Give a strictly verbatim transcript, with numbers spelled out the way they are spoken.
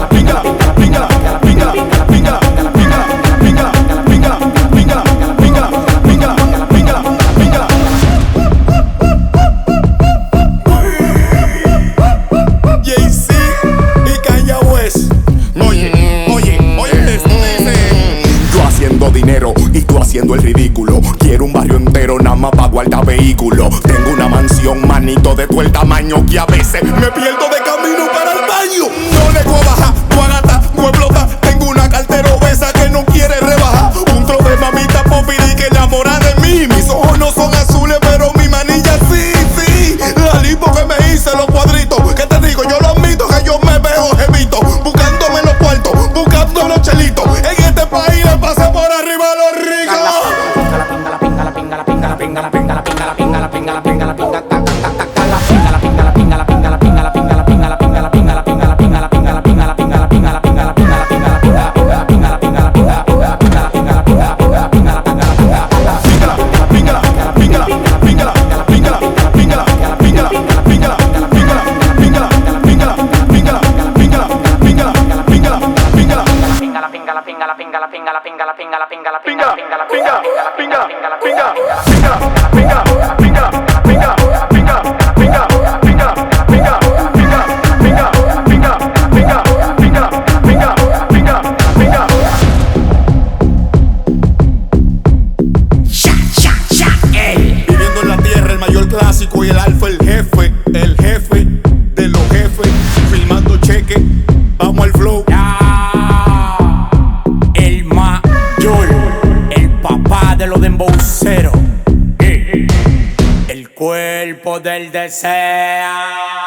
píngala, píngala, píngala, píngala, píngala, píngala, píngala, píngala, píngala, píngala, píngala, píngala. Jay-Z y Kanye West. Oye, oye, oye, esto dice: yo haciendo dinero y tú haciendo el ridículo. Quiero un barrio entero nada más pa' guardar vehículo. Tengo una mansión, manito, de todo el tamaño que a veces me pierdo de camino para el baño. No le voy a bajar, voy a gastar, voy a explotar. Tengo una cartera obesa que no quiere rebajar. Un tro de mamita popiri que enamora de mí. Mis ojos no son azules, pero mi manilla sí, sí. La lipo que me hice, los cuadritos. ¿Qué te digo? Yo lo admito que yo me veo jevito. Buscándome los cuartos, buscando los chelitos. En este país le pasé por arriba a los ricos. Viviendo en la tierra, el mayor clásico y el alfa, el jefe, el jefe de los jefes, filmando cheque, vamos al flow. El mayor, el papá de los dembowceros, el cuerpo del deseo.